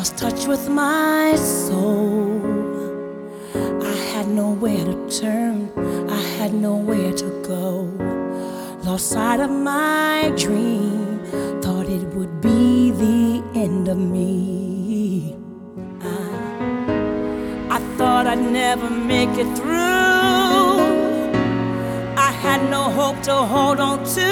lost touch with my soul. I had nowhere to turn, I had nowhere to go. Lost sight of my dream, thought it would be the end of me. I thought I'd never make it through. I had no hope to hold on to.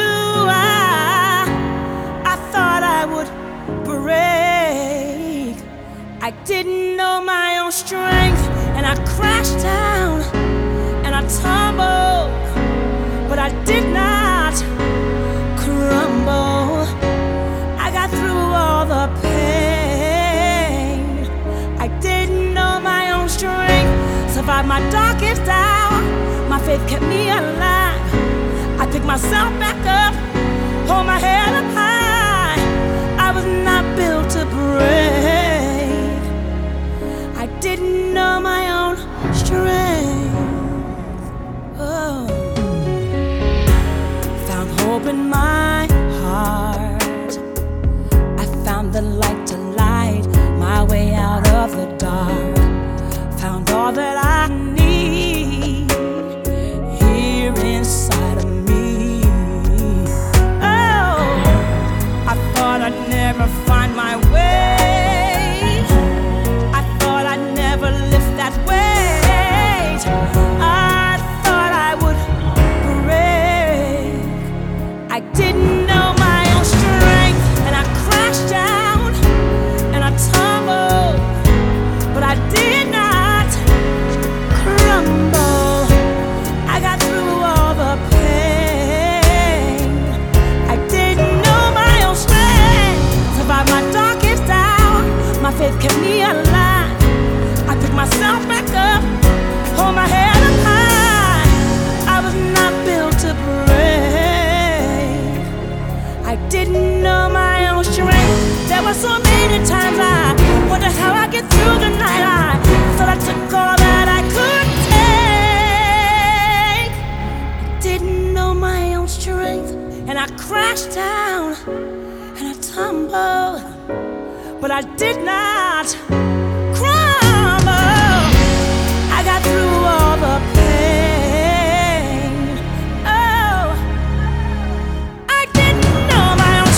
I thought I would break. I didn't know my own strength, and I crashed down and I tumbled, but I did not crumble. I got through all the pain. I didn't know my own strength, survived my darkest hour. My faith kept me alive. I picked myself back up, hold my head up high. I was not built to break. I didn't know my own strength. Oh. Found hope in my heart. I found the light to light my way out of the dark. Found all that I need here inside of me. Oh, I thought I'd never find my way. I thought I'd never lift that weight. I thought I would break. I didn't know my own strength, and I crashed down and I tumbled, but I did not crumble. I got through all the pain. I didn't know my own strength, survived my darkest hour. My faith kept me alive. I picked myself back up, hold my head up high. I was not built to break. I didn't know my own strength. There were so many times I wondered how I get through the night. I thought I took all that I could take. I didn't know my own strength, and I crashed down and I tumbled, but I did not crumble. I got through all the pain. Oh, I didn't know my own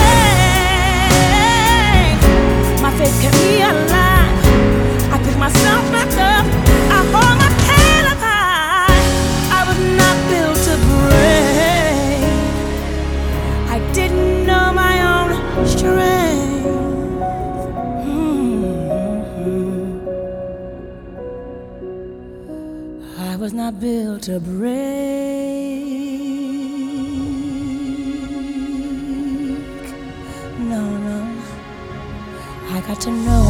strength. My faith kept me alive. I picked myself back up. I hold my head up high. I was not built to break. I didn't know my own strength. I was not built to break. No, no. I got to know